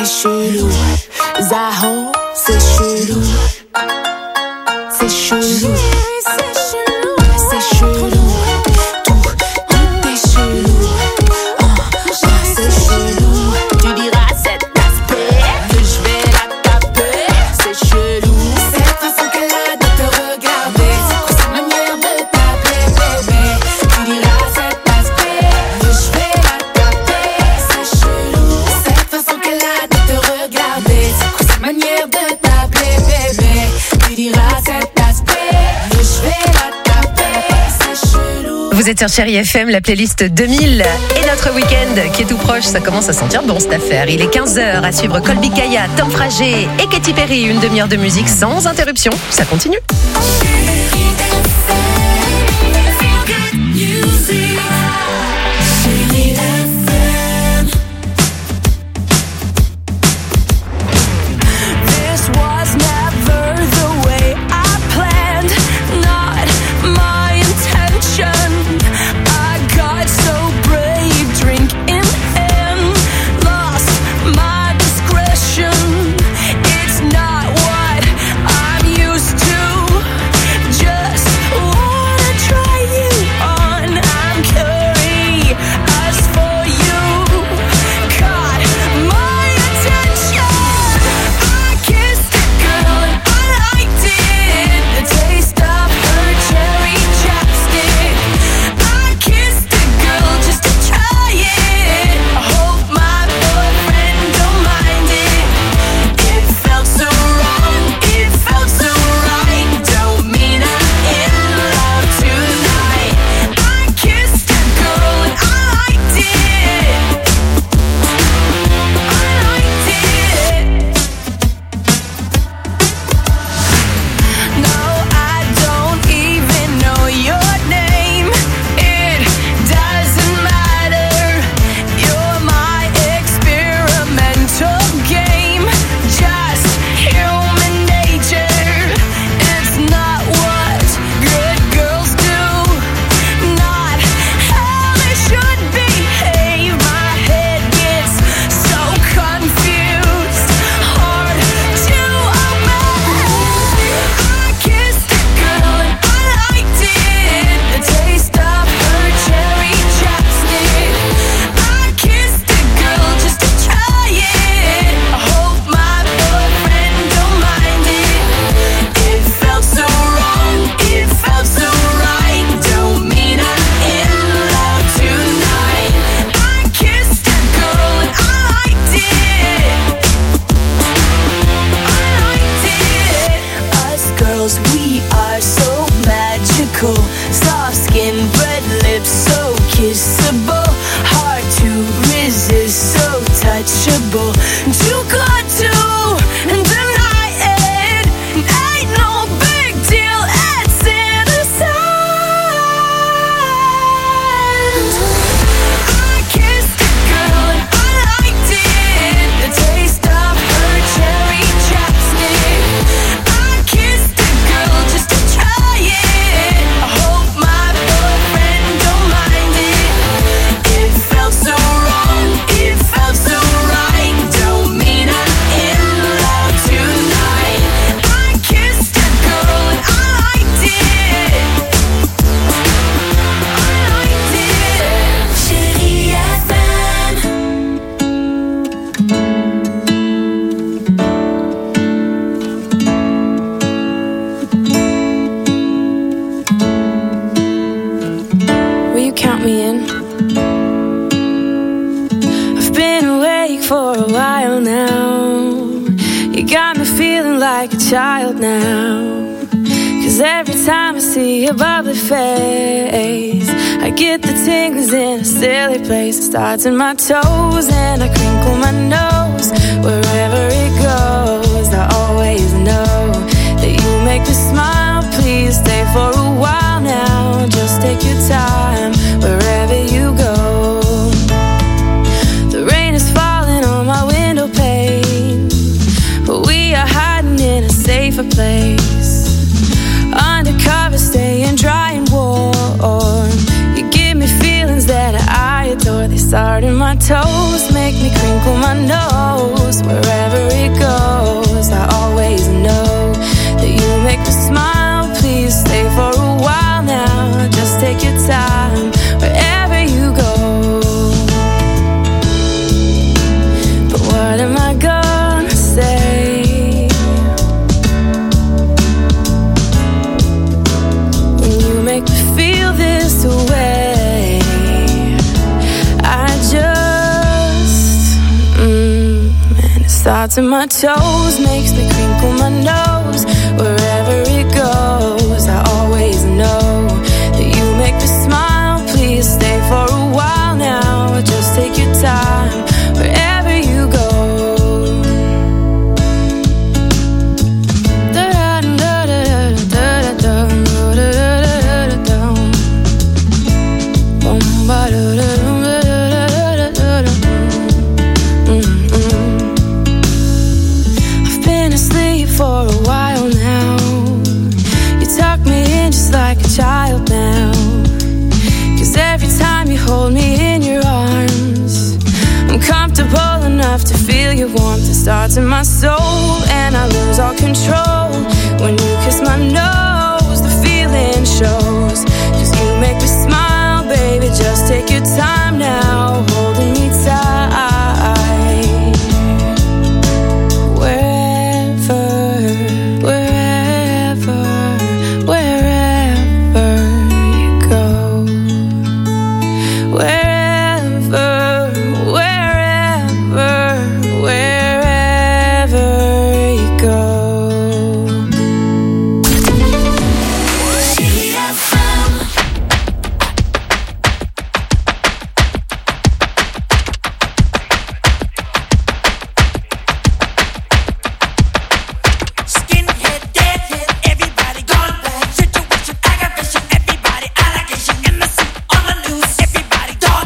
c'est chelou. Zaho, c'est chelou. C'est chelou. C'est chelou. Tout est chelou. C'est chelou. Tu diras cet aspect que je vais la taper. C'est chelou. Cette façon qu'elle a de te regarder, cette manière de t'appeler bébé. Tu diras cet aspect que je vais la taper. C'est chelou. Cette façon qu'elle a de te regarder, cette manière de t'appeler bébé. Tu diras cet aspect que je vais la taper. C'est chelou. Vous êtes sur Chérie FM, la playlist 2000 et notre week-end qui est tout proche, ça commence à sentir bon cette affaire. Il est 15h à suivre Colby Kaya, Tom Frager et Katy Perry, une demi-heure de musique sans interruption. Ça continue. This was never the way I planned, not my intention. I got so brave, drink in hand, lost my discretion. It's not what I'm used to, just wanna try you on. I'm curious for you, caught my attention. I kissed a girl and I liked it, the taste of her cherry chapstick. I kissed a girl just to try it, I hope my boyfriend don't mind it. It felt so wrong, it felt so right, don't mean I'm in love tonight. I kissed a girl and I liked it, I liked it. No, I don't even know your name, it doesn't matter. You're my experimental game, just human nature. It's not what good girls do, not how they should behave. My head gets so confused, hard to obey. I kissed a girl and I liked it, the taste of her cherry chapstick. I kissed a girl just to try it, I hope my boyfriend don't mind it. It felt so wrong, it felt so right, don't mean I'm in love tonight. I kissed a girl and I liked it, I liked it. Us girls, we are so magical, soft skin, red lips, so kissable, hard to resist, so touchable, too good to deny it. Ain't no big deal, it's innocent. I kissed a girl and I liked it, the taste of her cherry chapstick. I kissed a girl just to try it, I hope my boyfriend don't mind it. It felt so wrong, it felt so right, don't mean I'm in love tonight. I kissed a girl and I liked it, I liked it. Chérie FM. Will you count me in? I've been awake for a while now. You got me feeling like a child now. 'Cause every time I see your bubbly face, I get the tingles in a silly place. It starts in my toes and I crinkle my nose. Wherever it goes, I always know that you make me smile. Please stay for a while now. Just take your time wherever you go. The rain is falling on my window pane, but we are hiding in a safer place. Undercover, staying dry and warm. You give me feelings that I adore. They start in my toes, make make me crinkle my nose. Wherever it goes, I always know that you make me smile. Please stay for a while now. Just take your time wherever you go. But what am I gonna say when you make me feel this way? I just and it starts in my toes, makes me crinkle my nose. Wherever it goes, I always know that you make me smile. Please stay for a while now. Just take your time wherever you go. I've been asleep for a while now. You tuck me in just like a child now. 'Cause every time you hold me in your arms, I'm comfortable enough to feel your warmth. It starts in my soul and I lose all control. When you kiss my nose, the feeling shows. 'Cause you make me smile, baby, just take your time now, holding me tight. Wherever, wherever, wherever you go. Wherever, wherever, wherever you go. Skinhead, deadhead, everybody gone bad. Situation, aggravation, everybody allegation. In the suit, on the news, everybody dog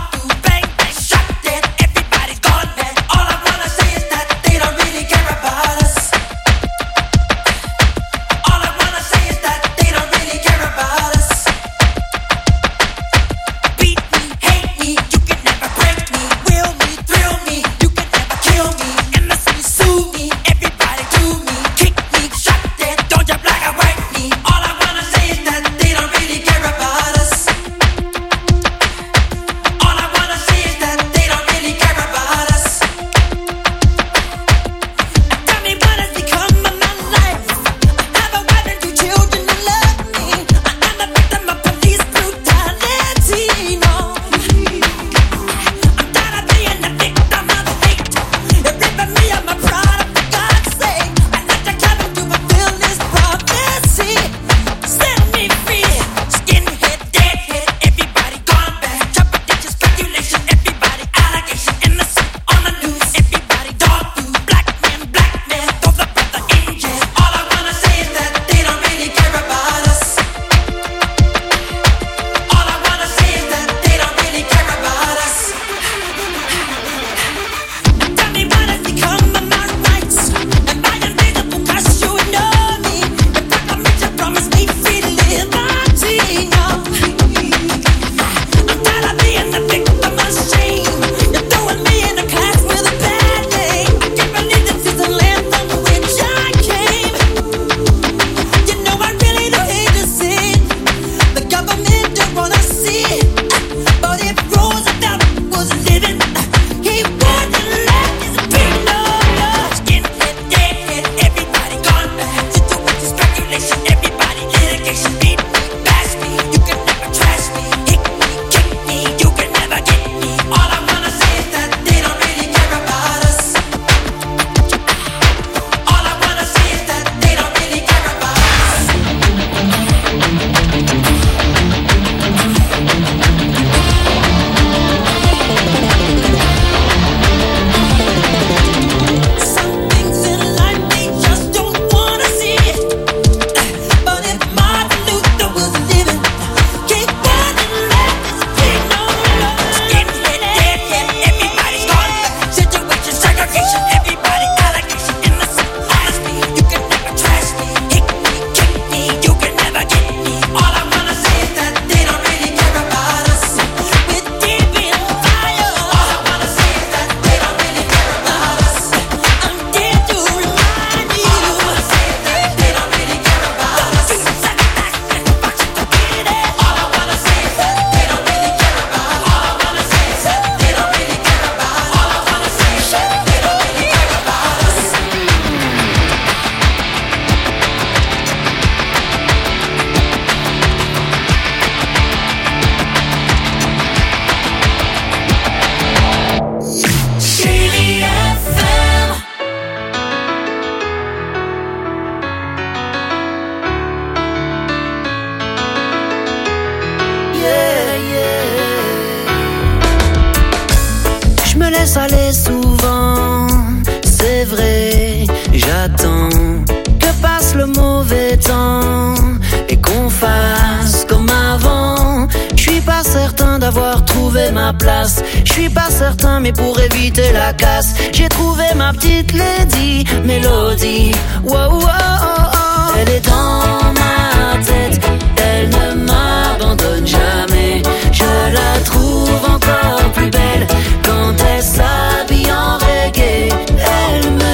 laisse aller souvent. C'est vrai, j'attends que passe le mauvais temps et qu'on fasse comme avant. Je suis pas certain d'avoir trouvé ma place. Je suis pas certain, mais pour éviter la casse, j'ai trouvé ma petite lady Mélodie. Wow, wow, oh, oh. Elle est dans ma tête, elle ne m'abandonne jamais. Je la trouve encore plus belle quand elle s'habille en reggae. Elle me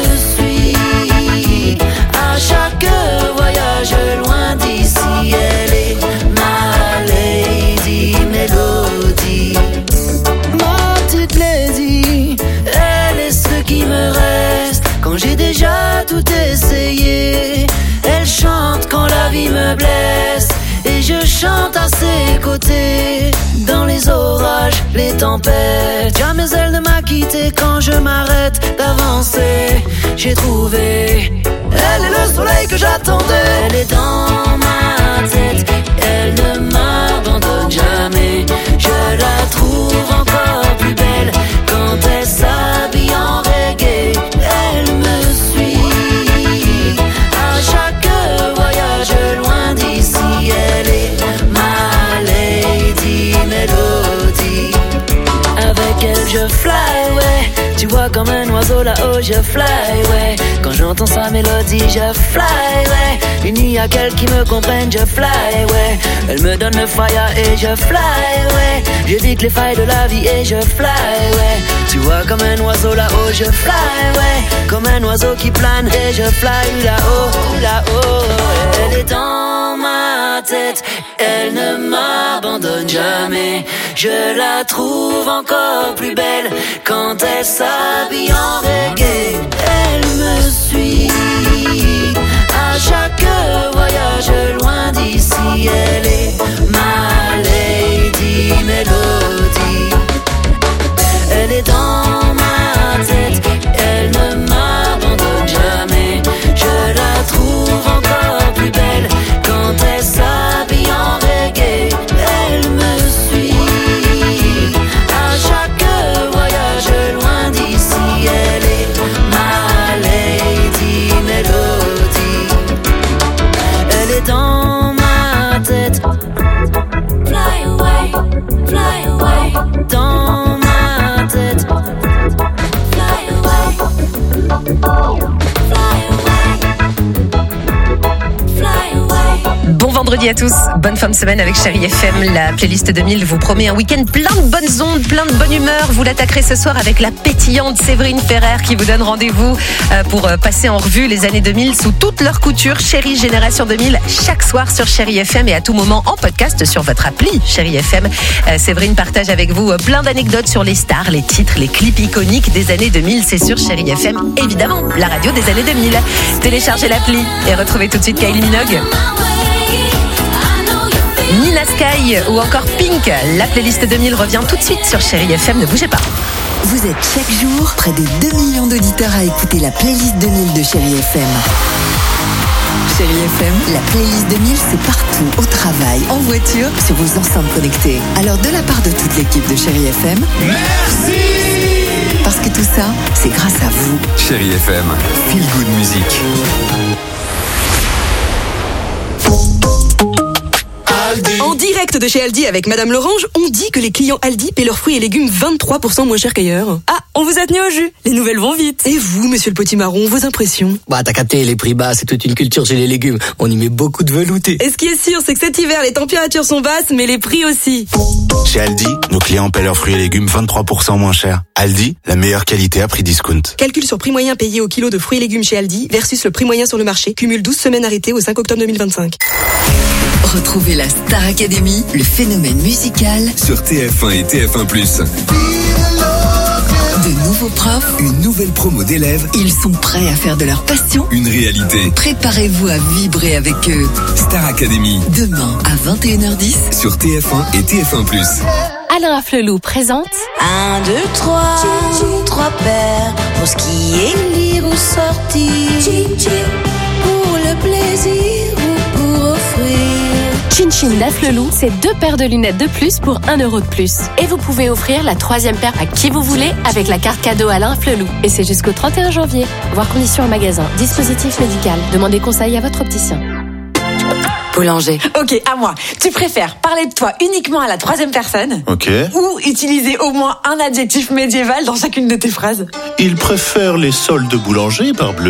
suit à chaque voyage loin d'ici. Elle est ma lady Mélodie. Ma petite lady, elle est ce qui me reste quand j'ai déjà tout essayé. Elle chante quand la vie me blesse et je chante à ses côtés. Dans les orages, les tempêtes, jamais elle ne m'a quitté quand je m'arrête d'avancer. J'ai trouvé, elle est le soleil que j'attendais. Elle est dans ma tête, elle ne m'abandonne jamais. Je la trouve encore plus belle quand elle s'habille en reggae. Elle me suit à chaque voyage loin d'ici. Elle est ma lady Mélodie. Avec elle je fly, ouais. Tu vois comme un oiseau là-haut je fly, ouais. Quand j'entends sa mélodie je fly, ouais. Il n'y a qu'elle qui me comprenne, je fly, ouais. Elle me donne le fire et je fly, ouais. J'évite les failles de la vie et je fly, ouais. Tu vois comme un oiseau là-haut je fly, ouais. Comme un oiseau qui plane et je fly là-haut, là-haut. Elle est dans ma tête, elle ne m'abandonne jamais. Je la trouve encore plus belle quand elle s'habille en reggae. Elle me suit à chaque voyage loin d'ici. Elle est ma lady Mélodie. Elle est dans ma tête, elle ne m'abandonne jamais. Je la trouve encore plus belle quand elle s'habille en reggae. Elle me suit à chaque voyage loin d'ici. Elle est ma lady Mélodie. Elle est dans ma tête. Fly away, fly away. Dans ma tête. Fly away, fly away, fly away. Bon vendredi à tous, bonne fin de semaine avec Chérie FM. La playlist 2000 vous promet un week-end plein de bonnes ondes, plein de bonne humeur. Vous l'attaquerez ce soir avec la pétillante Séverine Ferrer qui vous donne rendez-vous pour passer en revue les années 2000 sous toutes leurs coutures. Chérie Génération 2000 chaque soir sur Chérie FM et à tout moment en podcast sur votre appli Chérie FM. Séverine partage avec vous plein d'anecdotes sur les stars, les titres, les clips iconiques des années 2000. C'est sur Chérie FM, évidemment, la radio des années 2000. Téléchargez l'appli et retrouvez tout de suite Kylie Minogue, Nina Sky ou encore Pink. La playlist 2000 revient tout de suite sur Chérie FM, ne bougez pas. Vous êtes chaque jour près de 2 millions d'auditeurs à écouter la playlist 2000 de Chérie FM. Chérie FM, la playlist 2000, c'est partout, au travail, en voiture, sur vos enceintes connectées. Alors de la part de toute l'équipe de Chérie FM, Merci. parce que tout ça, c'est grâce à vous. Chérie FM, feel good music. En direct de chez Aldi avec Madame Lorange, on dit que les clients Aldi paient leurs fruits et légumes 23% moins cher qu'ailleurs. Ah, on vous a tenu au jus. Les nouvelles vont vite. Et vous, monsieur le potimarron, vos impressions? Bah t'as capté, les prix bas, c'est toute une culture chez les légumes. On y met beaucoup de velouté. Et ce qui est sûr, c'est que cet hiver, les températures sont basses, mais les prix aussi. Chez Aldi, nos clients paient leurs fruits et légumes 23% moins cher. Aldi, la meilleure qualité à prix discount. Calcul sur prix moyen payé au kilo de fruits et légumes chez Aldi versus le prix moyen sur le marché. Cumule 12 semaines arrêtées au 5 octobre 2025. Retrouvez la Star Academy, le phénomène musical, Sur TF1 et TF1+. de nouveaux profs, Une nouvelle promo d'élèves, ils sont prêts à faire de leur passion. une réalité. Préparez-vous à vibrer avec eux. Star Academy, Demain à 21h10. sur TF1 et TF1+. Alain Flelou présente 1, 2, 3, 3 paires pour ce qui est lire ou sortir, pour le plaisir ou pour offrir. Chin Chine d'Afflelou, c'est 2 paires de lunettes de plus pour 1 € de plus. Et vous pouvez offrir la 3e paire à qui vous voulez avec la carte cadeau Alain Afflelou. Et c'est jusqu'au 31 janvier. Voir conditions en magasin. Dispositif médical. Demandez conseil à votre opticien. Boulanger. Ok, à moi. Tu préfères parler de toi uniquement à la 3e personne? Ok. Ou utiliser au moins un adjectif médiéval dans chacune de tes phrases? Il préfère les soldes de boulanger, parbleu.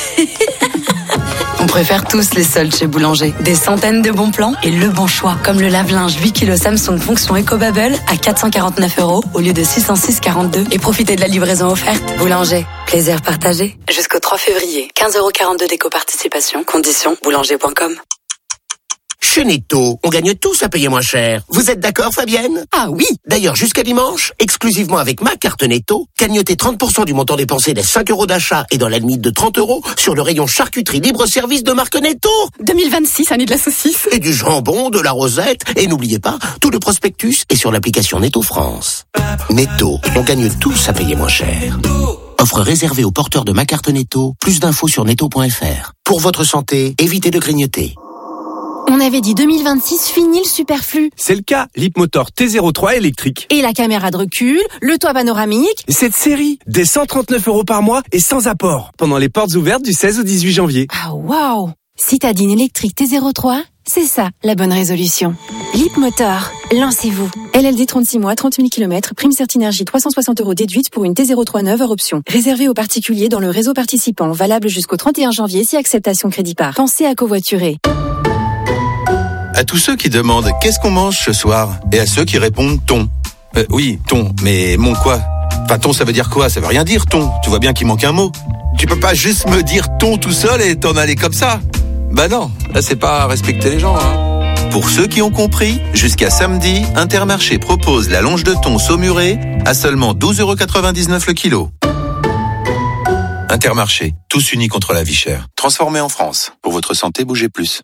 On préfère tous les soldes chez Boulanger. Des centaines de bons plans et le bon choix. Comme le lave-linge 8 kg Samsung fonction EcoBubble à 449 € au lieu de 606,42. Et profitez de la livraison offerte. Boulanger. Plaisir partagé. Jusqu'au 3 février. 15,42 € d'éco-participation. Conditions boulanger.com. Chez Netto, on gagne tous à payer moins cher. Vous êtes d'accord, Fabienne? Ah oui! D'ailleurs, jusqu'à dimanche, exclusivement avec ma carte Netto, gagnotez 30% du montant dépensé des 5 € d'achat et dans la limite de 30 € sur le rayon charcuterie libre-service de marque Netto. 2026, année de la saucisse. Et du jambon, de la rosette. Et n'oubliez pas, tout le prospectus est sur l'application Netto France. Netto, on gagne tous à payer moins cher. Offre réservée aux porteurs de ma carte Netto. Plus d'infos sur netto.fr. Pour votre santé, évitez de grignoter. On avait dit 2026, fini le superflu. C'est le cas, l'Hipmotor T03 électrique. Et la caméra de recul, le toit panoramique. Cette série, des 139 € par mois et sans apport. Pendant les portes ouvertes du 16 au 18 janvier. Ah waouh! Citadine électrique T03, c'est ça la bonne résolution. L'Hipmotor, lancez-vous. LLD 36 mois, 30 000 km, prime Certinergie 360 € déduite pour une T03 neuve hors option. Réservé aux particuliers dans le réseau participant, valable jusqu'au 31 janvier si acceptation crédit par. Pensez à covoiturer. À tous ceux qui demandent qu'est-ce qu'on mange ce soir et à ceux qui répondent thon. Oui, thon, mais mon quoi? Enfin, thon, ça veut dire quoi? Ça veut rien dire, thon. Tu vois bien qu'il manque un mot. Tu peux pas juste me dire thon tout seul et t'en aller comme ça. Bah non, là c'est pas respecter les gens, hein. Pour ceux qui ont compris, jusqu'à samedi, Intermarché propose la longe de thon saumurée à seulement 12,99 € le kilo. Intermarché, tous unis contre la vie chère. Transformé en France. Pour votre santé, bougez plus.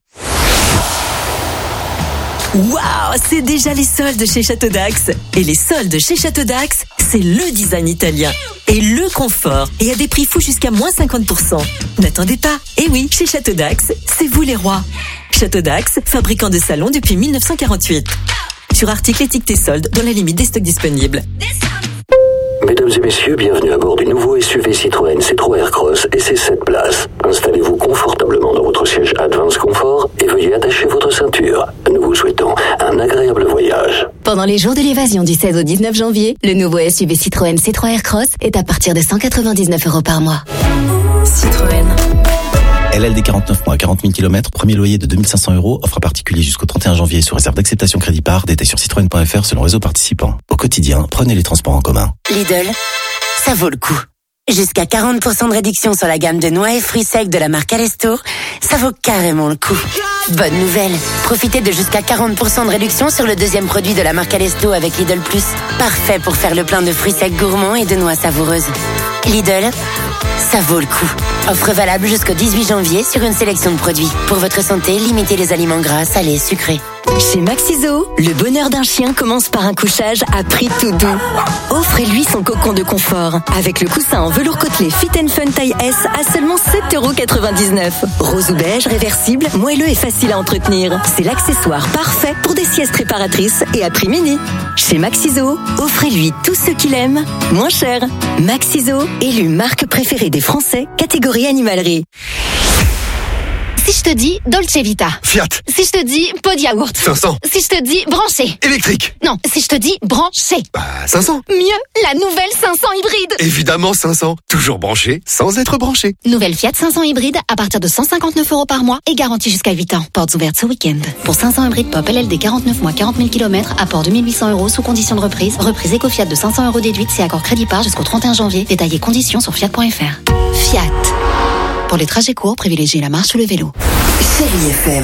Waouh, c'est déjà les soldes chez Château d'Axe. Et les soldes chez Château d'Axe, c'est le design italien et le confort. Et à des prix fous jusqu'à moins 50%. N'attendez pas. Et oui, chez Château d'Axe, c'est vous les rois. Château d'Axe, fabricant de salons depuis 1948. Sur articles étiquetés soldes dans la limite des stocks disponibles. Mesdames et messieurs, bienvenue à bord du nouveau SUV Citroën C3 Aircross et ses 7 places. Installez-vous confortablement dans votre siège Advance Confort et veuillez attacher votre ceinture. Nous vous souhaitons un agréable voyage. Pendant les jours de l'évasion du 16 au 19 janvier, le nouveau SUV Citroën C3 Aircross est à partir de 199 € par mois. Citroën. LLD 49 mois, 40 000 km, premier loyer de 2 500 €, offre à particulier jusqu'au 31 janvier sous réserve d'acceptation crédit par, détail sur citroën.fr selon réseau participant. Au quotidien, prenez les transports en commun. Lidl, ça vaut le coup. Jusqu'à 40% de réduction sur la gamme de noix et fruits secs de la marque Alesto, ça vaut carrément le coup. Bonne nouvelle, profitez de jusqu'à 40% de réduction sur le deuxième produit de la marque Alesto avec Lidl Plus. Parfait pour faire le plein de fruits secs gourmands et de noix savoureuses. Lidl, ça vaut le coup. Offre valable jusqu'au 18 janvier sur une sélection de produits. Pour votre santé, limitez les aliments gras, salés, sucrés. Chez Maxiso, le bonheur d'un chien commence par un couchage à prix tout doux. Offrez-lui son cocon de confort avec le coussin en velours côtelé Fit & Fun taille S à seulement 7,99 €. Rose ou beige, réversible, moelleux et facile à entretenir. C'est l'accessoire parfait pour des siestes réparatrices et à prix mini. Chez Maxiso, offrez-lui tout ce qu'il aime, moins cher. Maxiso, élu marque préférée des Français, catégorie animalerie. Si je te dis Dolce Vita. Fiat. Si je te dis pot de yaourt. 500. Si je te dis branché. Électrique. Non, si je te dis branché. 500. Mieux, la nouvelle 500 hybride. Évidemment 500. Toujours branché, sans être branché. Nouvelle Fiat 500 hybride à partir de 159 € par mois et garantie jusqu'à 8 ans. Portes ouvertes ce week-end. Pour 500 hybride pop LLD 49 mois, 40 000 km, apport 2800 € sous condition de reprise. Reprise éco-Fiat de 500 € déduite, c'est accord crédit par jusqu'au 31 janvier. Détaillez conditions sur fiat.fr. Fiat. Pour les trajets courts, privilégiez la marche ou le vélo. Chérie FM.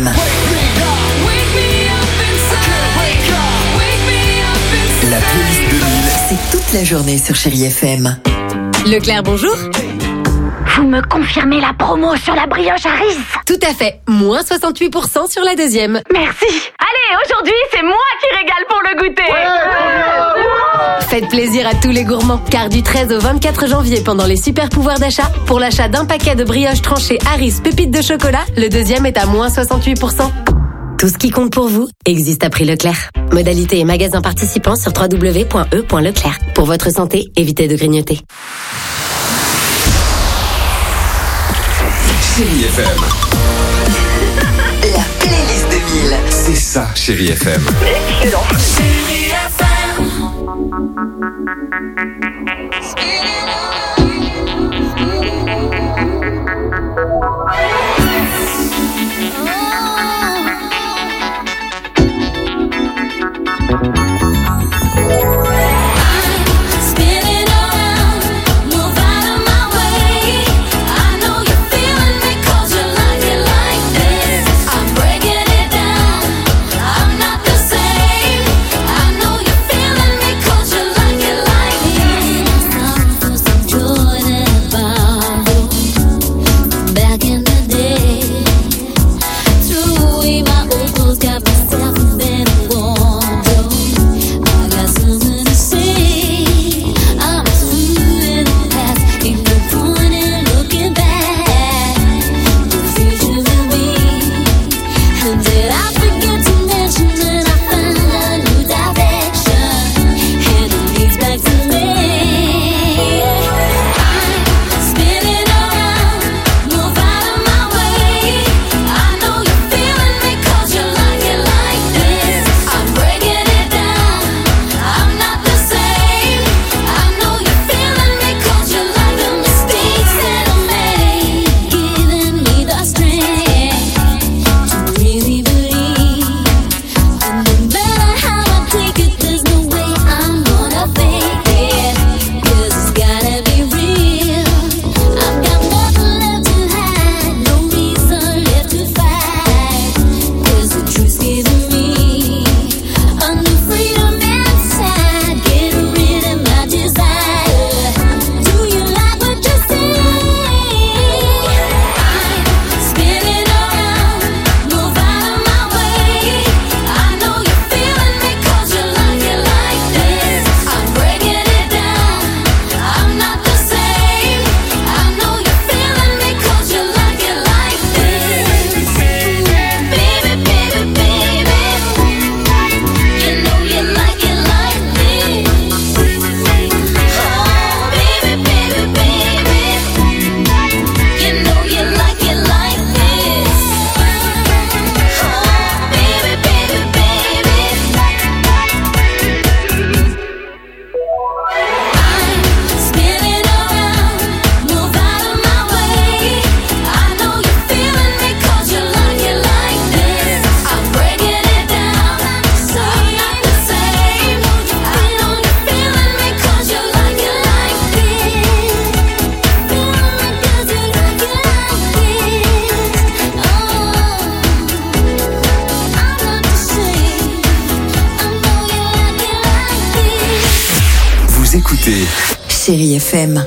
La playlist 2000, c'est toute la journée sur Chérie FM. Leclerc, bonjour. Vous me confirmez la promo sur la brioche Harris? Tout à fait. Moins 68% sur la deuxième. Merci. Allez, aujourd'hui, c'est moi qui régale pour le goûter. Faites plaisir à tous les gourmands, car du 13 au 24 janvier, pendant les super pouvoirs d'achat, pour l'achat d'un paquet de brioches tranchées Harris pépites de chocolat, le deuxième est à moins 68%. Tout ce qui compte pour vous existe à prix Leclerc. Modalité et magasins participants sur www.e.leclerc. Pour votre santé, évitez de grignoter. Chérie FM. La playlist 2000. C'est ça, Chérie FM. Excellent. Chérie FM. Chérie FM.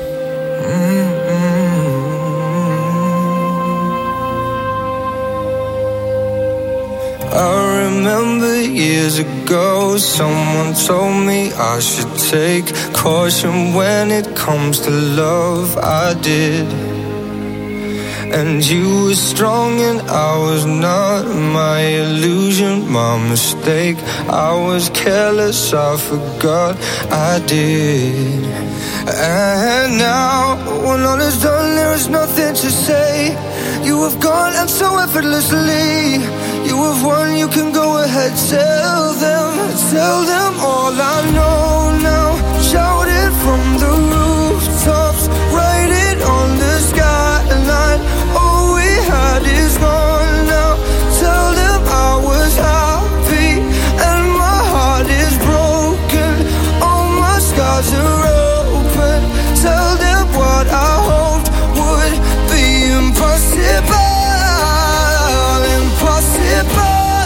I remember years ago, someone told me I should take caution when it comes to love. I did. And you were strong and I was not. My illusion, my mistake. I was careless, I forgot I did. And now, when all is done, there is nothing to say. You have gone and so effortlessly. You have won, you can go ahead, tell them all I know now. Shout it from the rooftops, write it on the skyline. All we had is gone now. Tell them I was happy and my heart is broken. All my scars are open. Tell them what I hoped would be impossible.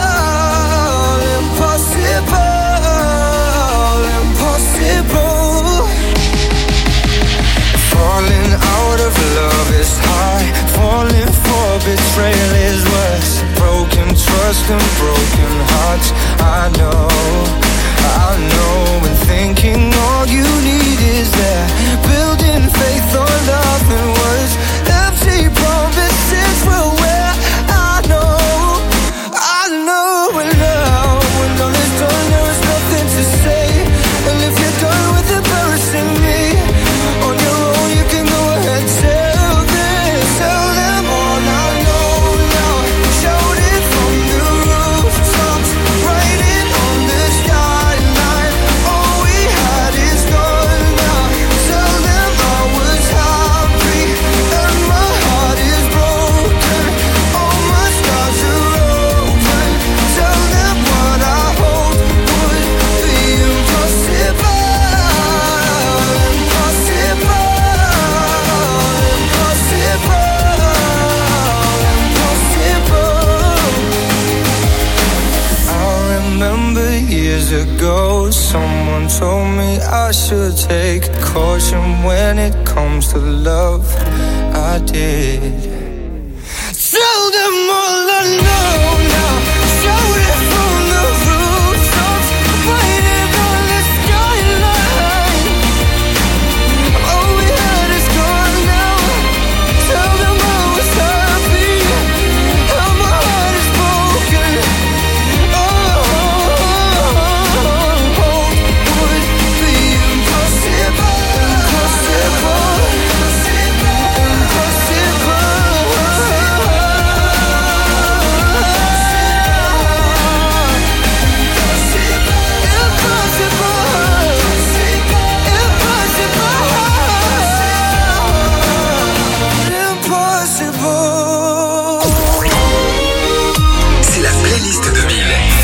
Impossible, impossible. Someone told me I should take caution when it comes to love. I did. Tell them all I know now. Shout it from the rooftops, waiting on the skyline. All we had is gone now. Tell them I was happy, how my heart is broken. C'est la playlist 2000.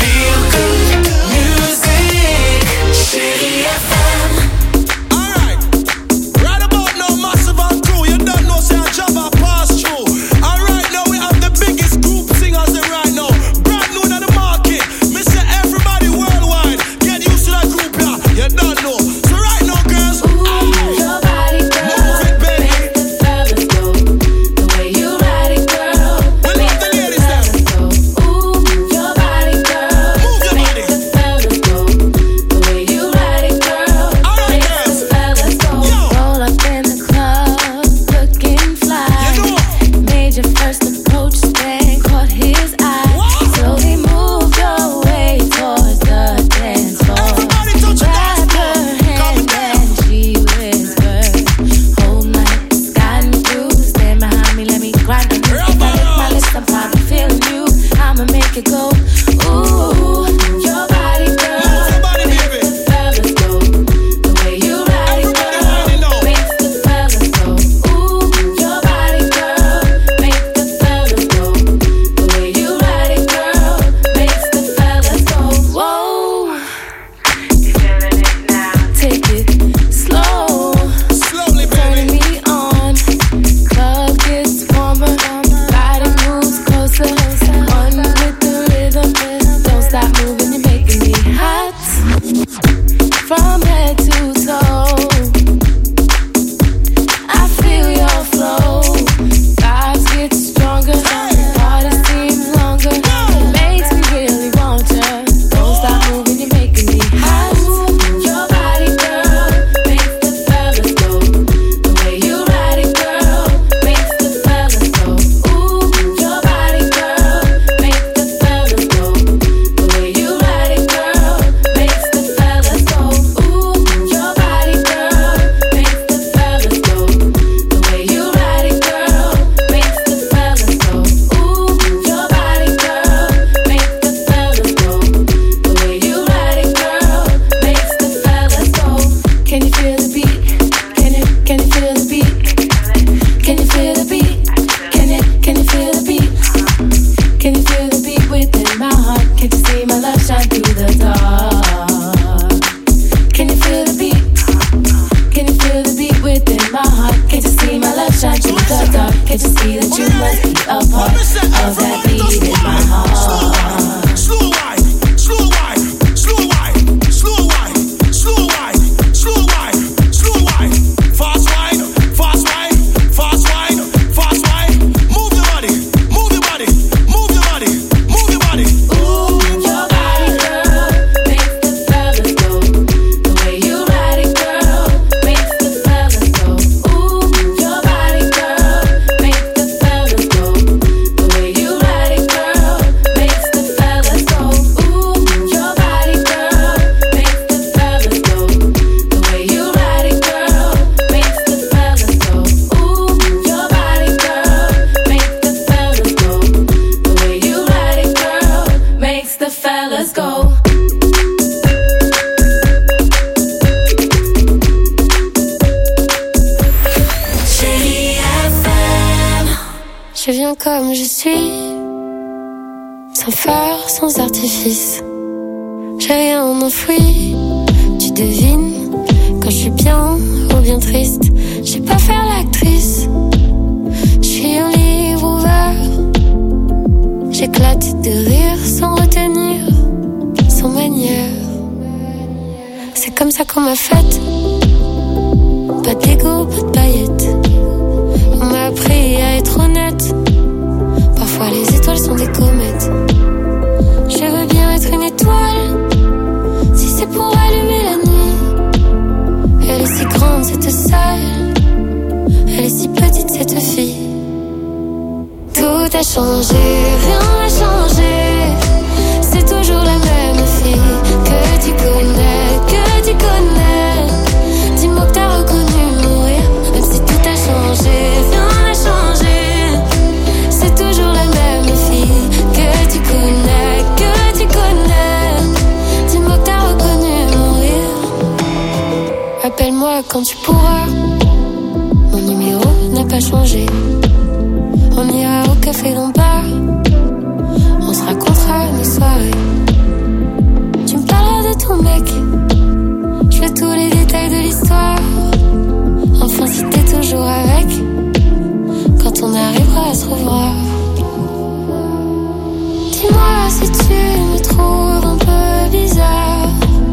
Je viens comme je suis, sans phare, sans artifice. J'ai rien enfoui, tu devines quand je suis bien ou bien triste. Je sais pas faire l'actrice, je suis un livre ouvert. J'éclate de rire sans retenir, sans manière. qu'on m'a faite. Pas d'ego, pas de paillettes. On m'a appris à être honnête. Parfois les étoiles sont des comètes. Je veux bien être une étoile, si c'est pour allumer la nuit. Elle est si grande cette salle, elle est si petite cette fille. Tout a changé, rien n'a changé. C'est toujours la même fille que tu connais. Dis-moi que t'as reconnu mon rire, même si tout a changé, rien n'a changé. C'est toujours la même fille que tu connais. Dis-moi que t'as reconnu mon rire. Appelle-moi quand tu pourras. Mon numéro n'a pas changé. On ira au café Lombard. On se racontera nos soirées. Tu me parleras de ton mec. Je veux tous les détails de l'histoire. Enfin si t'es toujours avec, quand on arrivera à se revoir. Dis-moi si tu me trouves un peu bizarre,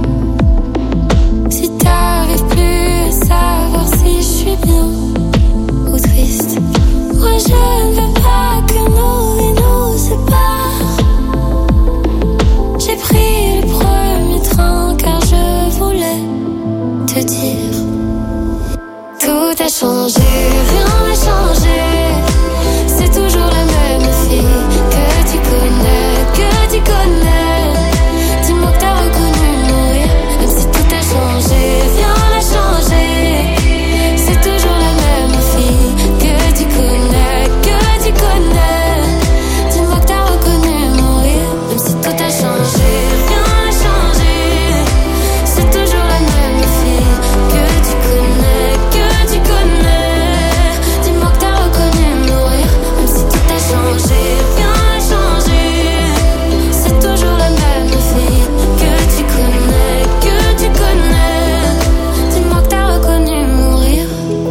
si t'arrives plus à savoir si je suis bien ou triste. Moi je ne veux pas que nos vies nous séparent. J'ai pris le premier train car je voulais te dire. Tout a changé, rien n'a changé. C'est toujours la même fille que tu connais. Dis-moi que t'as reconnu mon rire, même si tout a changé, rien n'a changé. C'est toujours la même fille que tu connais. Dis-moi que t'as reconnu mon rire, même si tout a changé, rien n'a changé. C'est toujours la même fille que tu connais. Dis-moi que t'as reconnu mon rire, même si tout a changé, rien n'a changé. C'est toujours la même fille que tu connais. Dis-moi que t'as reconnu mon rire.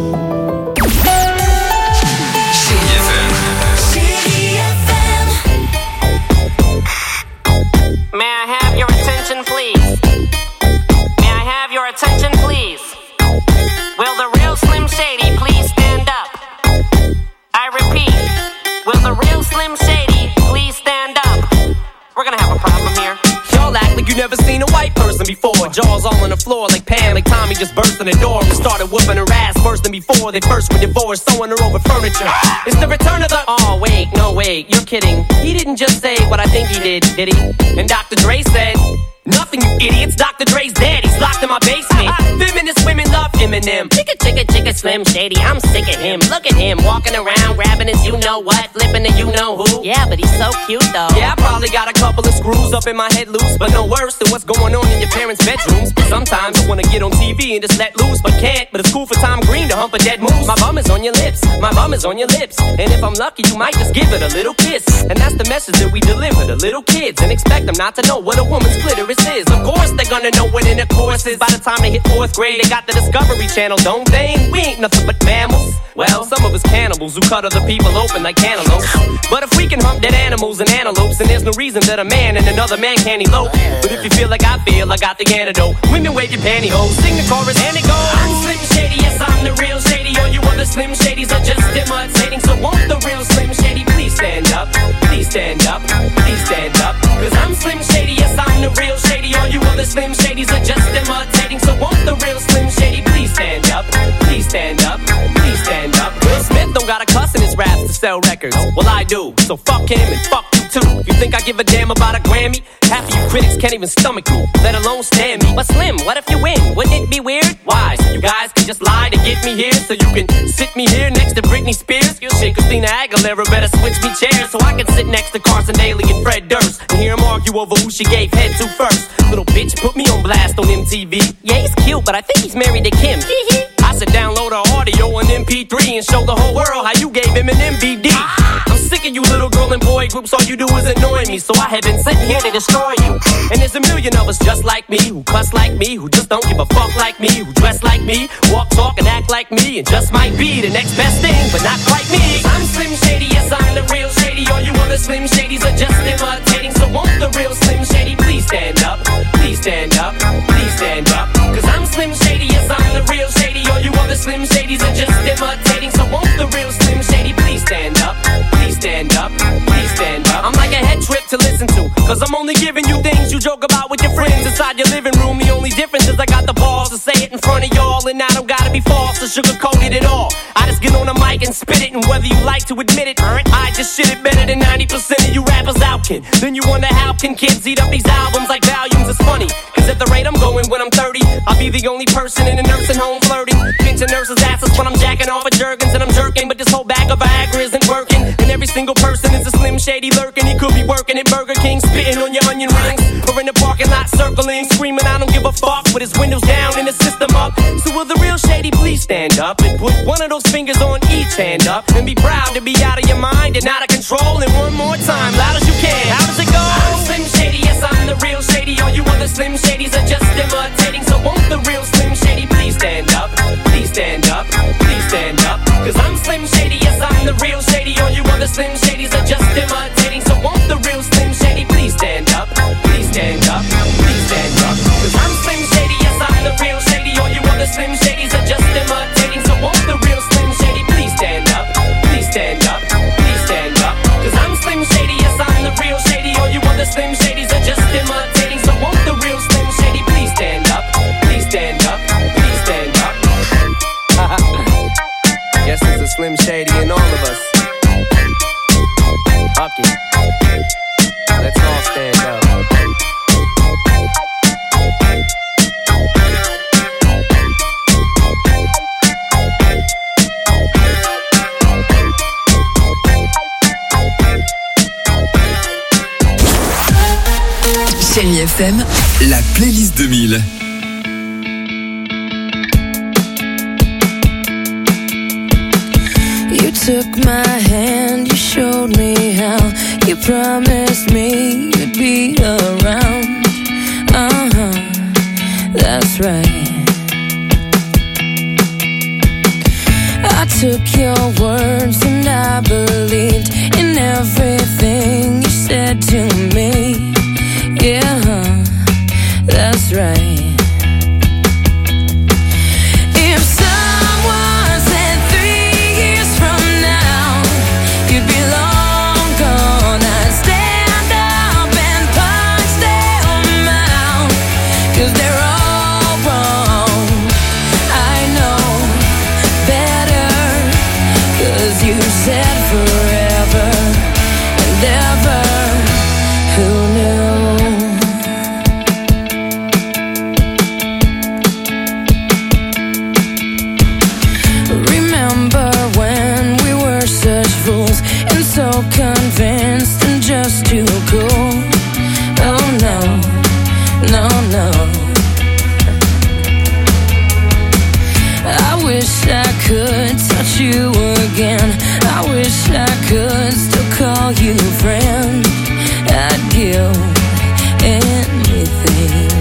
May I have your attention, please? May I have your attention, please? Will the real Slim Shady please stand up? I repeat, will the real Slim Shady please stand up? We're gonna have a problem here. Y'all act like you never seen a white person before. Jaws all on the floor like Pam, like Tommy just burst in the door and started whooping her ass worse than before. They first were divorced, sewing her over furniture. It's the return of the... Oh, wait, no, wait, you're kidding. He didn't just say what I think he did he? And Dr. Dre said... Nothing, you idiots. Dr. Dre's dead. He's locked in my basement. Feminist women love Eminem. Chicka, Slim Shady. I'm sick of him. Look at him walking around, grabbing his you-know-what, flipping the you-know-who. Yeah, but he's so cute, though. Yeah, I probably got a couple of screws up in my head loose, but no worse than what's going on in your parents' bedrooms. Sometimes I wanna get on TV and just let loose, but can't. But it's cool for Tom Green to hump a dead moose. My bum is on your lips. My bum is on your lips. And if I'm lucky, you might just give it a little kiss. And that's the message that we deliver to little kids, and expect them not to know what a woman's clitoris is. Of course they're gonna know what intercourse is. By the time they hit 4th grade, they got the Discovery Channel, don't they? We ain't nothing but mammals. Well, some of us cannibals who cut other people open like cantaloupes. But if we can hump dead animals and antelopes, then there's no reason that a man and another man can't elope. But if you feel like I feel, I got the antidote. Women wave your pantyhose, sing the chorus and it goes. I'm Slim Shady, yes I'm the real Shady. All you other Slim Shadys are just imitating. So won't the real Slim Shady please stand up? Please stand up, please stand up. Cause I'm Slim Shady, yes I'm the real Shady. All you other Slim Shadys are just imitating. So won't the real Slim Shady please stand up? Please stand up, please stand up. Will Smith don't got a cuss in his raps to sell records. Well I do, so fuck him and fuck you too. You think I give a damn about a Grammy? Half of you critics can't even stomach me, let alone stand me. But Slim, what if you win? Wouldn't it be weird? Why? So you guys can just lie to get me here, so you can sit me here next to Britney Spears. Shit, Christina Aguilera better switch me chairs, so I can sit next to Carson Daly and Fred Durst and hear them argue over who she gave head to first. Little bitch put me on blast on MTV. Yeah, he's cute, but I think he's married to Kim. I said download our audio on MP3 and show the whole world how you gave him an MVD. I'm sick of you little girl and boy groups, all you do is annoy me, so I have been sitting here to destroy you. And there's a million of us just like me, who cuss like me, who just don't give a fuck like me, who dress like me, walk, talk, and act like me, and just might be the next best thing, but not quite me. I'm Slim Shady, yes I'm the real Shady. All you other Slim Shadys are just imitating. So won't the real Slim Shady please stand up? Please stand up, please stand up. Cause I'm Slim Slim Shadys are just imitating. So won't the real Slim Shady please stand up? Please stand up, please stand up. I'm like a head trip to listen to, cause I'm only giving you things you joke about with your friends inside your living room. The only difference is I got the balls to say it in front of y'all, and I don't gotta be false or sugarcoat it at all. I just get on the mic and spit it, and whether you like to admit it, I just shit it better than 90% of you rappers out, kid. Then you wonder how can kids eat up these albums like volumes. It's funny, cause at the rate I'm going when I'm 30, I'll be the only person in a nursing home flirting. Pinching nurses' asses when I'm jacking off at Jergens and I'm jerking, but this whole bag of Viagra isn't working. And every single person is a Slim Shady lurking. He could be working at Burger King, spitting on your onion rings, or in the parking lot circling, screaming I don't give a fuck, with his windows down and the system up. So will the real Shady please stand up and put one of those fingers on each hand up and be proud to be out of your mind and out of control. And one more time, loud as you can. How does it go? I'm Slim Shady, yes I'm the real Shady. All you other Slim Shadys are just imitating. So won't the real Slim Shady please stand up? Please stand up, please stand up. Cause I'm Slim Shady, yes I'm the real Shady. All you other Slim Shadys are just imitating. So won't the real Slim Shady please stand up? Please stand up, please stand up. Cause I'm Slim Shady, yes I'm the real Shady. All you other Slim Shadys are just imitating. So won't the real Slim Shady please stand up? Please stand up, please stand up. Cause I'm Slim Shady, yes I'm the real Shady. All you other Slim Shadys are just imitating. So won't the real Slim Shady please stand up? Please stand up, please stand up. Guess there's a Slim Shady in all of us. Hucky, let's all stand up. Chérie FM, la playlist 2000. You took my hand, you showed me how. You promised me you'd be around. That's right. I took your words and I believed in everything you said to me. Yeah, that's right. Convinced and just too cool. Oh no, no, no. I wish I could touch you again. I wish I could still call you friend. I'd give anything.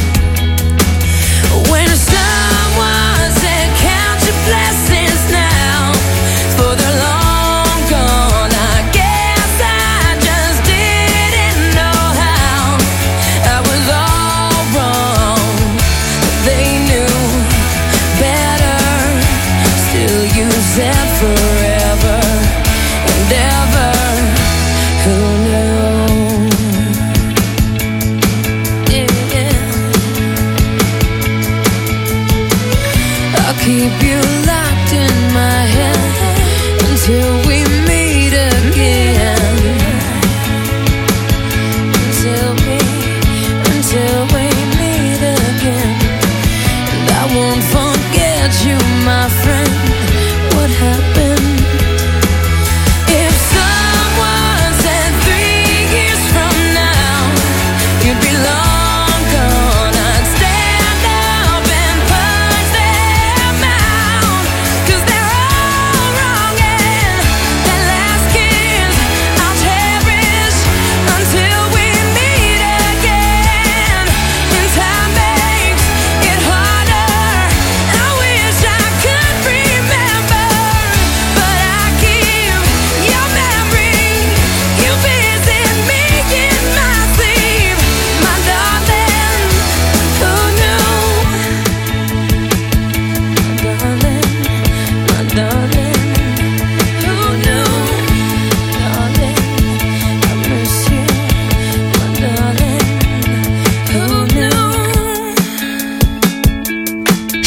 When someone said count your blessings now, for the long gone, I guess I just didn't know how. I was all wrong. They knew better. Still you said forever and ever. Who knew? Yeah. I'll keep you locked in my head until we meet again. Until we meet again. And I won't forget you, my friend. What happened? If someone said 3 years from now you'd be long gone, I'd stand up and punch them out. 'Cause they're all wrong, and that last kiss I'll cherish until we meet again. And time makes it harder. I wish I could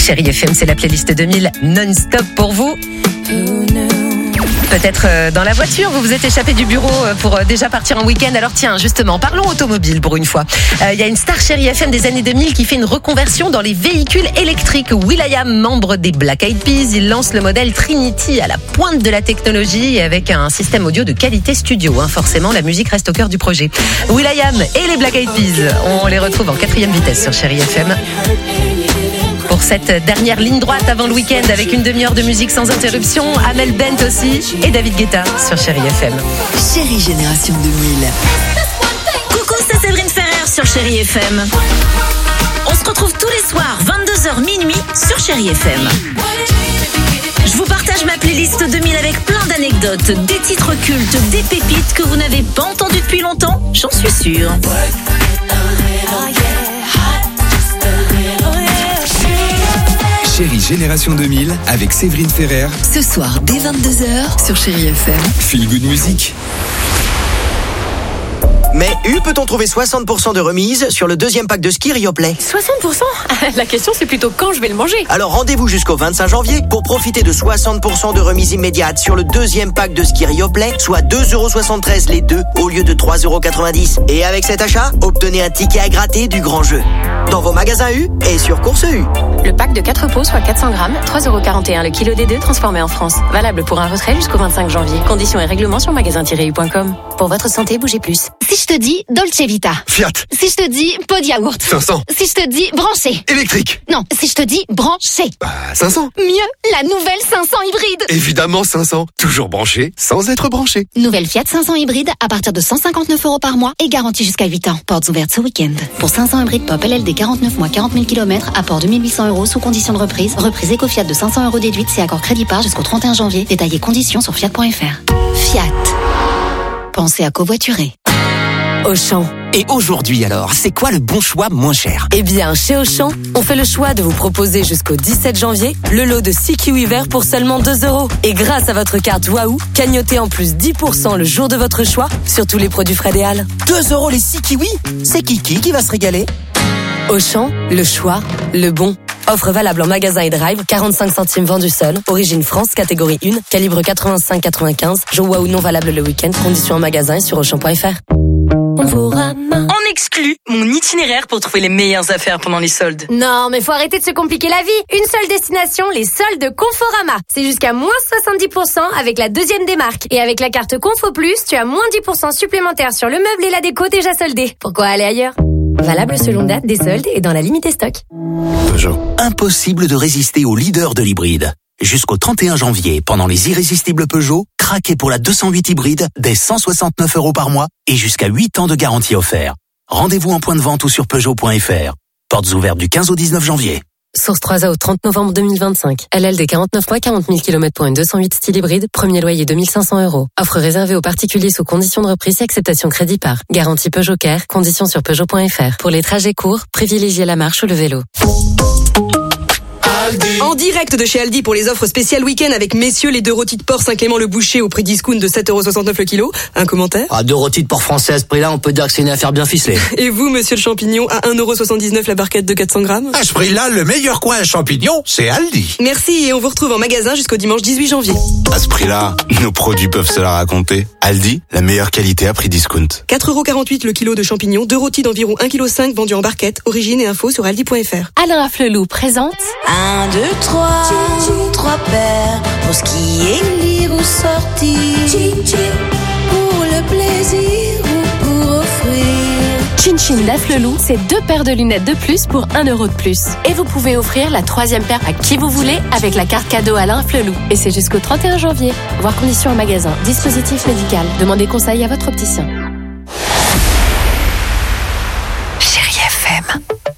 Chérie FM, c'est la playlist 2000 non-stop pour vous. Peut-être dans la voiture, vous vous êtes échappé du bureau pour déjà partir en week-end. Alors tiens, justement, parlons automobile pour une fois. Il y a une star Chérie FM des années 2000 qui fait une reconversion dans les véhicules électriques. will.i.am, membre des Black Eyed Peas, il lance le modèle Trinity à la pointe de la technologie avec un système audio de qualité studio. Forcément, la musique reste au cœur du projet. will.i.am et les Black Eyed Peas, on les retrouve en 4e vitesse sur Chérie FM. Pour cette dernière ligne droite avant le week-end avec une demi-heure de musique sans interruption, Amel Bent aussi et David Guetta sur Chérie FM. Chérie Génération 2000. Coucou, c'est Séverine Ferrer sur Chérie FM. On se retrouve tous les soirs, 22h minuit sur Chérie FM. Je vous partage ma playlist 2000 avec plein d'anecdotes, des titres cultes, des pépites que vous n'avez pas entendues depuis longtemps, j'en suis sûre. Chérie Génération 2000 avec Séverine Ferrer. Ce soir, dès 22h sur Chérie FM. Feel Good Music. Mais peut-on trouver 60% de remise sur le deuxième pack de ski Rioplay ? 60% ? La question c'est plutôt quand je vais le manger. Alors rendez-vous jusqu'au 25 janvier pour profiter de 60% de remise immédiate sur le deuxième pack de ski Rioplay, soit 2,73€ les deux au lieu de 3,90€. Et avec cet achat, obtenez un ticket à gratter du grand jeu. Dans vos magasins U et sur Course U. Le pack de 4 pots, soit 400 grammes, 3,41€ le kilo des deux transformés en France. Valable pour un retrait jusqu'au 25 janvier. Conditions et règlements sur magasin-u.com. Pour votre santé, bougez plus. Si je te dis Dolce Vita. Fiat. Si je te dis pot de yaourt. 500. Si je te dis branché. Électrique. Non, si je te dis branché. 500. Mieux, la nouvelle 500 hybride. Évidemment 500. Toujours branché, sans être branché. Nouvelle Fiat 500 hybride à partir de 159€ par mois et garantie jusqu'à 8 ans. Portes ouvertes ce week-end. Pour 500 hybride pop LLD 49 mois 40 000 km, apport 2800€ sous condition de reprise. Reprise éco-Fiat de 500€ déduite si accord crédit par jusqu'au 31 janvier. Détaillés conditions sur fiat.fr. Fiat. Pensez à covoiturer. Auchan. Et aujourd'hui alors, c'est quoi le bon choix moins cher ? Eh bien, chez Auchan, on fait le choix de vous proposer jusqu'au 17 janvier le lot de 6 kiwis verts pour seulement 2€. Et grâce à votre carte Waouh, cagnotez en plus 10% le jour de votre choix sur tous les produits Fred et Al. 2€ les 6 kiwis ? C'est qui va se régaler ? Auchan, le choix, le bon. Offre valable en magasin et drive, 45 centimes vendu seul, origine France, catégorie 1, calibre 85-95, jour Waouh non valable le week-end, conditions en magasin et sur Auchan.fr. On exclut mon itinéraire pour trouver les meilleures affaires pendant les soldes. Non, mais faut arrêter de se compliquer la vie. Une seule destination, les soldes Conforama. C'est jusqu'à moins 70% avec la deuxième des marques. Et avec la carte Confo Plus, tu as moins 10% supplémentaire sur le meuble et la déco déjà soldés. Pourquoi aller ailleurs ? Valable selon date des soldes et dans la limite stock. Peugeot. Impossible de résister au leader de l'hybride. Jusqu'au 31 janvier, pendant les irrésistibles Peugeot, craquez pour la 208 hybride dès 169€ par mois et jusqu'à 8 ans de garantie offert. Rendez-vous en point de vente ou sur Peugeot.fr. Portes ouvertes du 15 au 19 janvier. Source 3A au 30 novembre 2025. LLD 49 mois 40 000 km pour une 208 style hybride. Premier loyer 2500€. Offre réservée aux particuliers sous conditions de reprise et acceptation crédit par. Garantie Peugeot Care. Conditions sur Peugeot.fr. Pour les trajets courts, privilégiez la marche ou le vélo. En direct de chez Aldi pour les offres spéciales week-end avec messieurs les 2 rôtis de porc Saint-Clément-le-Boucher au prix discount de 7,69€ le kilo. Un commentaire ? 2 rôtis de porc français à ce prix-là, on peut dire que c'est une affaire bien ficelée. Et vous, monsieur le champignon, à 1,79€ la barquette de 400 grammes ? À ce prix-là, le meilleur coin à champignons, c'est Aldi. Merci et on vous retrouve en magasin jusqu'au dimanche 18 janvier. À ce prix-là, nos produits peuvent se la raconter. Aldi, la meilleure qualité à prix discount. 4,48€ le kilo de champignons, 2 rôtis d'environ 1,5 kg vendus en barquette. Origine et info sur aldi.fr. Alain Flelou présente 1, 2, 3, 3 paires pour skier, lire ou sortir. Pour le plaisir ou pour offrir. Chin Chin Laflelou, c'est 2 paires de lunettes de plus pour 1€ de plus. Et vous pouvez offrir la 3e paire à qui vous voulez avec la carte cadeau Alain Flelou. Et c'est jusqu'au 31 janvier. Voir conditions en magasin. Dispositif médical. Demandez conseil à votre opticien. Chérie FM.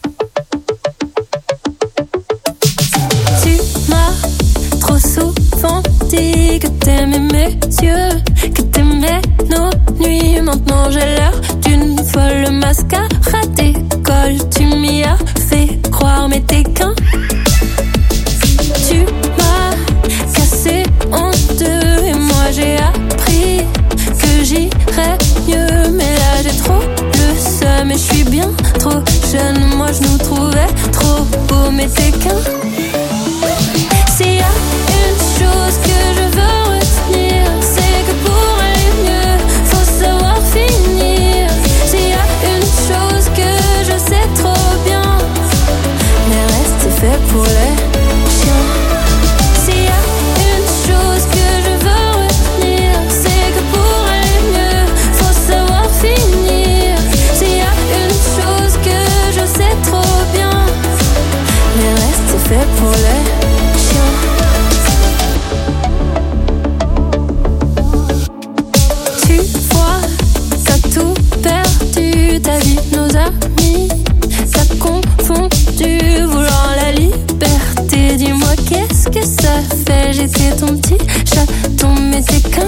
Tu m'as trop souvent dit que t'aimais mes yeux, que t'aimais nos nuits. Maintenant j'ai l'air d'une folle mascarade d'école. Tu m'y as fait croire mais t'es qu'un. Tu m'as cassé en deux et moi j'ai appris que j'irais mieux. Mais là j'ai trop le seum et je suis bien trop jeune. Moi je nous trouvais trop beaux mais t'es qu'un. ça fait, j'étais ton petit chaton, mais t'es qu'un.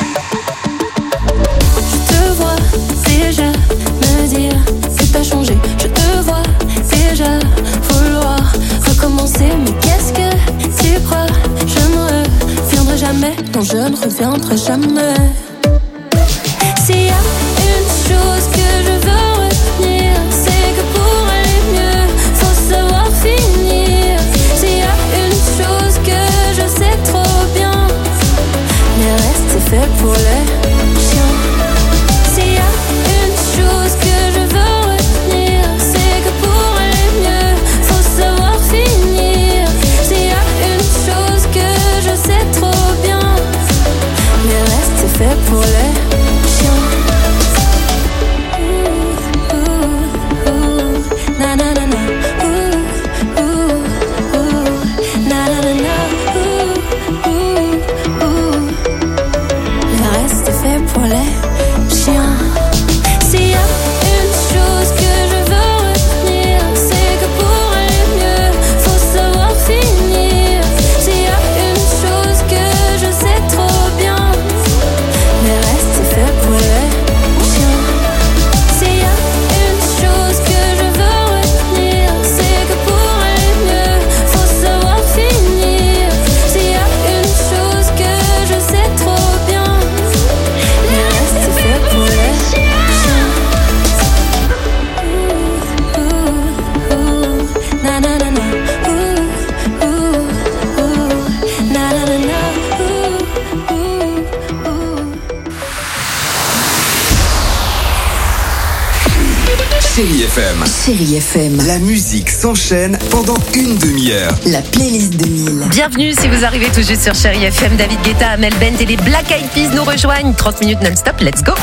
Je te vois déjà me dire que t'as changé. Je te vois déjà vouloir recommencer. Mais qu'est-ce que tu crois? Je ne reviendrai jamais. Non, je ne reviendrai jamais. S'il y a une chose que je veux retenir, c'est que pour aller mieux, faut savoir finir. S'il y a une chose que je sais trop bien, les restes c'est fait pour les chiens. S'il y a une chose que je veux retenir, c'est que pour aller mieux, faut savoir finir. S'il y a une chose que je sais trop bien, les restes c'est fait pour les chiens. Na na na na, na na na na, le reste est fait pour les chiens. S'il y a une chose que je veux retenir, c'est que pour aller mieux, faut savoir finir. S'il y a une chose que je sais trop bien, le reste est fait pour les chiens. S'il y a une chose que je veux retenir, c'est que pour aller mieux, faut savoir finir. S'il y a une chose que je sais trop bien, le reste est fait pour les chiens. Na na na na, na na na na. Chérie FM. Chérie FM. La musique s'enchaîne pendant une demi-heure. La playlist 2000. Bienvenue si vous arrivez tout juste sur Chérie FM. David Guetta, Amel Bent et les Black Eyed Peas nous rejoignent. 30 minutes non-stop, let's go.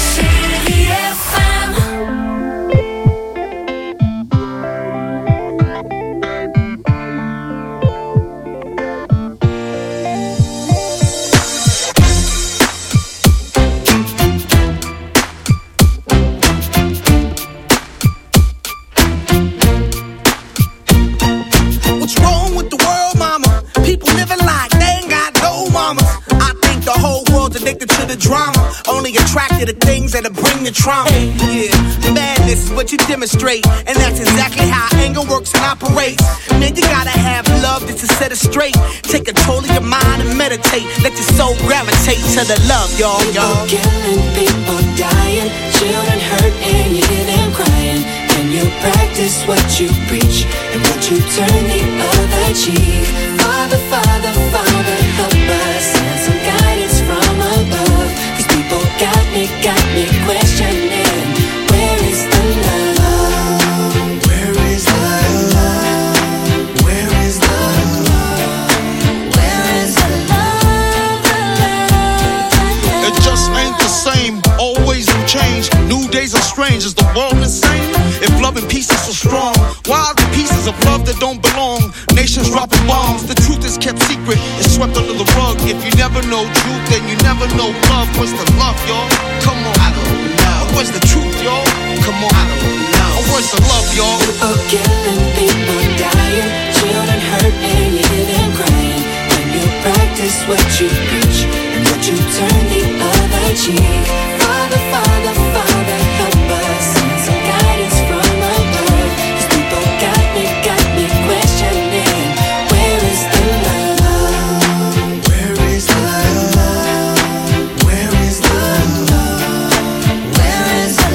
What's wrong with the world, mama? People living like they ain't got no mamas. I think the whole world's addicted to the drama, only attracted to things that'll bring the trauma. Yeah, madness is what you demonstrate, and that's exactly how anger works and operates. Man, you gotta have love just to set it straight. Take control of your mind and meditate. Let your soul gravitate to the love, y'all. People killing, people dying, children hurt and you hear them crying. When you practice what you preach and what you turn the other cheek. Father, Father, Father, help us. Send some guidance from above. These people got me questioning. Where is the love? Where is the love? Where is the love? Where is the love? It just ain't the same. Always new change. New days are strange. Is the world insane? If love and peace is so strong, why are the pieces of love that don't belong? Nations dropping bombs. The truth is kept secret. It's swept under the rug. If you never know truth, then you never know love. Where's the love, y'all? Come on. I don't know. Where's the truth, y'all? Come on. I don't know. Where's the love, y'all? People killing, people dying, children hurt and you hear them crying. When you practice what you preach and what you turn the other cheek. Father, Father, Father, help us. Send some guidance from above. These people got me questioning. Where is the love? Where is the love? Where is the love? Where is the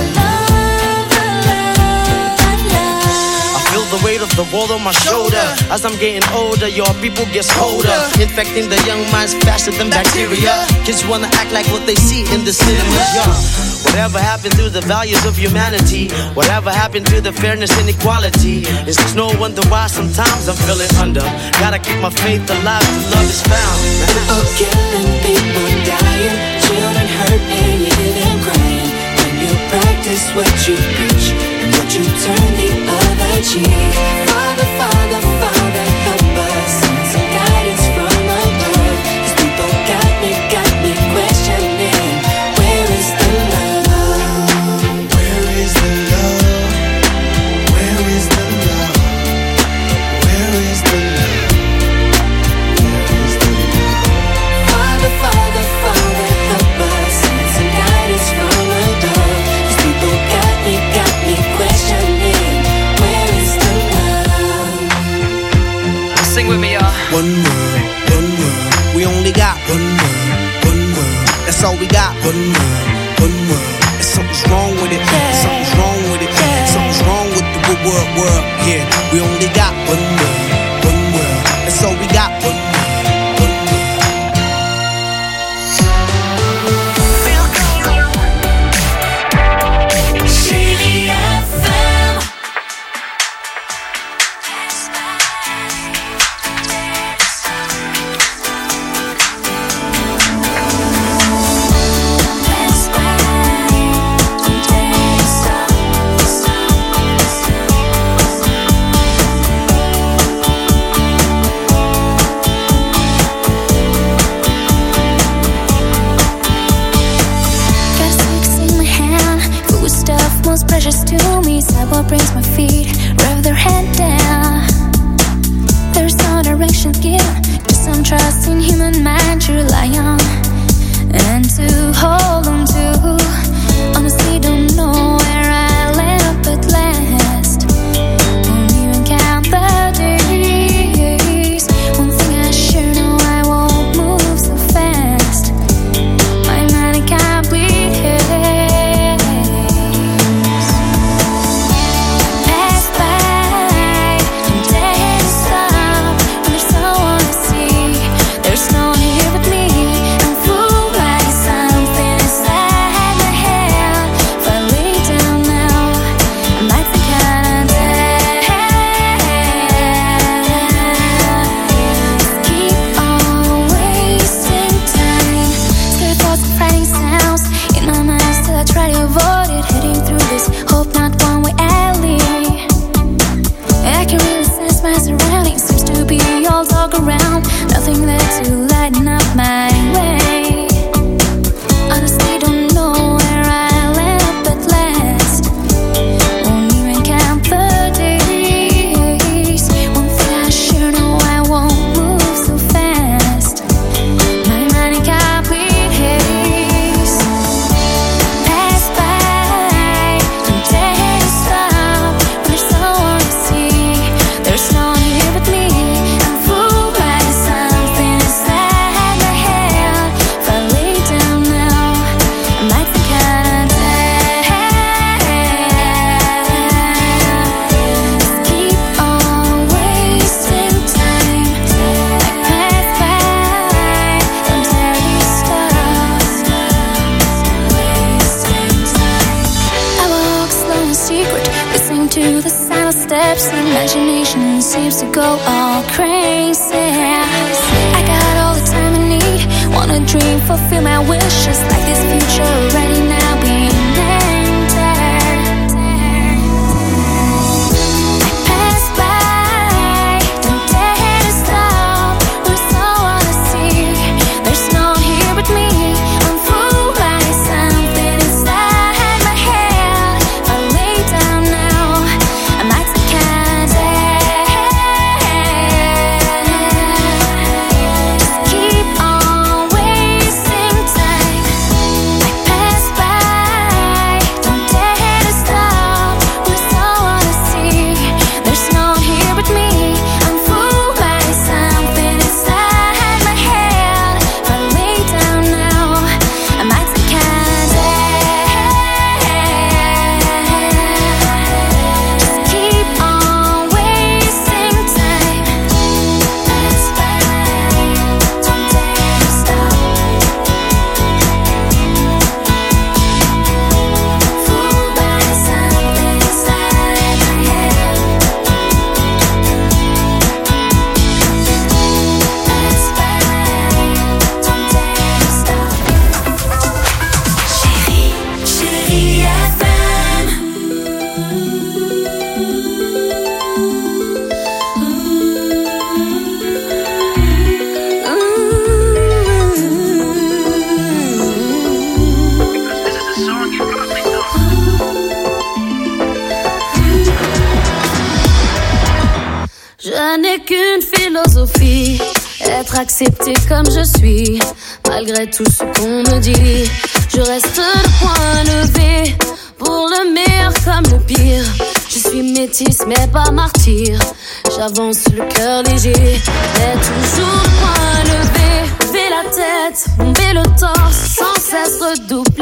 love? I feel the weight of the world on my shoulder. As I'm getting older, your people get colder. Infecting the young minds faster than bacteria. Kids wanna act like what they see in the cinemas, yeah. Whatever happened to the values of humanity? Whatever happened to the fairness and equality? It's no wonder why sometimes I'm feeling under. Gotta keep my faith alive till love is found. People killing, people dying, children hurt and you hear them crying. When you practice what you preach and what you turn the other cheek. Father, Father, Father, help us. Send some guidance from above. These people got me questioning. Where is the love? Where is the love? Where is the love? Where is the love? one world. And something's wrong with it. Something's wrong with it. Something's wrong with the world. Yeah, we only got one world. That's all we got. One world. Precious to me, sidewalk brings my feet, rev their head down. There's no direction given, just some trust in human mind to rely on and to hold on to. Honestly, don't know where I land up at last. Won't even count the days. One thing I sure know, I won't move so fast. My mind can't bleed here. Around, nothing there to lighten up my way. Honestly, don't know where I'll end up at last. Won't even count the days. One thing I sure know, I won't move so fast. My mind can't bleed haze. Pass by, don't dare to stop. When there's someone to see, there's no one here but me. To the sound of steps, imagination seems to go all crazy. I got all the time I need, wanna dream, fulfill my wishes, like this future already now being entered. I pass by, don't dare to stop. There's no one to see, there's no one here but me. I'm fooled by something inside my head. If I lay down now, I might can't just keep on wasting time. I pass by, don't dare to stop. There's no one to see, there's no one here but me. I'm fooled by something inside my head. If I lay down now, I might can't just keep on wasting time. Pass by, don't dare to stop. Fooled by something inside my head. Pass by, don't dare to stop. Chérie FM. Je n'ai qu'une philosophie, être accepté comme je suis, malgré tout ce qu'on me dit. Je reste le point levé, pour le meilleur comme le pire. Je suis métisse mais pas martyr, j'avance le cœur léger, mais toujours le point levé. Lever la tête, bomber le torse, sans cesse redoubler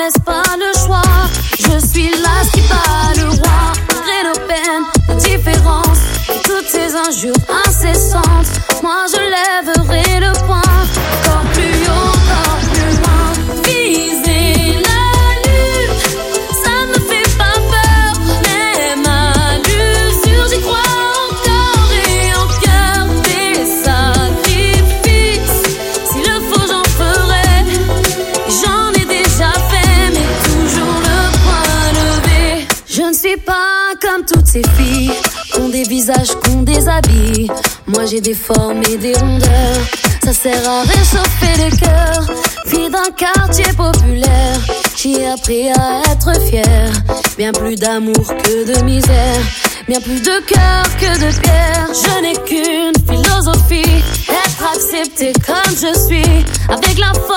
laisse pas le choix. Je suis là, ce qui bat le roi. Malgré nos peines, nos différences, et toutes ces injures incessantes, moi je lèverai le poing. Encore plus haut, encore plus loin. Viser la lune, ça me fait pas peur. Même à l'usure, j'y crois encore et en cœur. Des sacrifices, s'il le faut j'en ferai. J'en ai déjà fait, mais toujours le point levé. Je ne suis pas comme toutes ces filles qu'on des visages, qu'on des habits. Moi j'ai des formes et des rondeurs. Ça sert à réchauffer les cœurs. Fille d'un quartier populaire, j'ai appris à être fière. Bien plus d'amour que de misère, bien plus de cœur que de pierre. Je n'ai qu'une philosophie, être acceptée comme je suis, avec la force